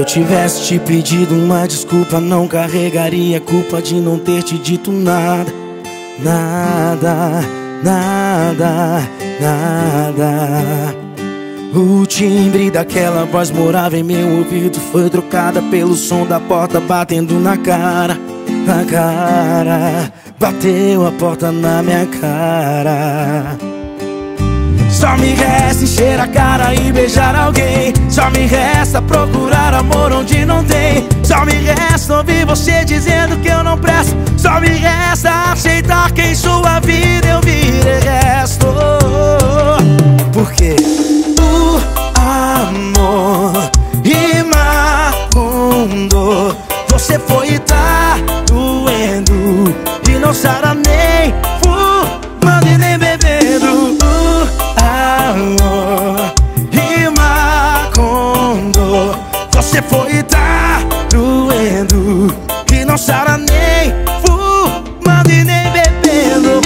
tivesse te pedido uma desculpa, não carregaria a culpa de não ter te dito nada. Nada, nada, nada. O timbre daquela voz morava em meu ouvido, foi trocada pelo som da porta batendo na cara. Na cara, bateu a porta na minha cara. Só me resta encher a cara e beijar alguém. Só me resta procurar amor onde não tem. Só me resta ouvir você dizendo que eu não presto. Só me resta aceitar que em sua vida eu virei resto. Por quê? O amor imacundo. Você foi e tá doendo e não sara nem fumando e nem bebendo. Amor imacundo. Você foi e tá doendo e não sara nem fumando e nem bebendo.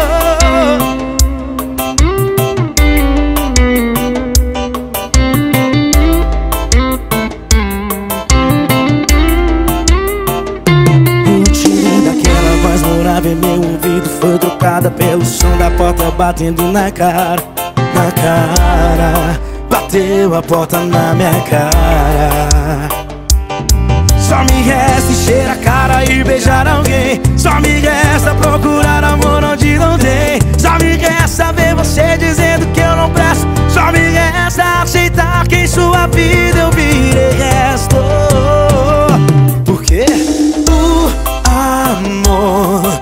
O timbre daquela voz morava em meu ouvido, foi trocada pelo som da porta batendo na cara. Na cara, bateu a porta na minha cara. Só me resta encher a cara e beijar alguém. Só me resta procurar amor onde não tem. Só me resta ver você dizendo que eu não presto. Só me resta aceitar que em sua vida eu virei resto. Por quê? O amor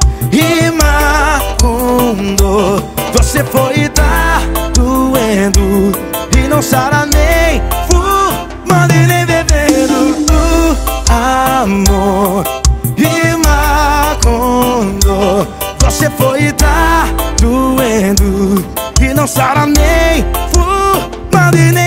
imacundo. Você foi e tá doendo e não sara nem fumando e nem bebendo. Amor imacundo. Você foi e tá doendo e não sara nem fumando e nem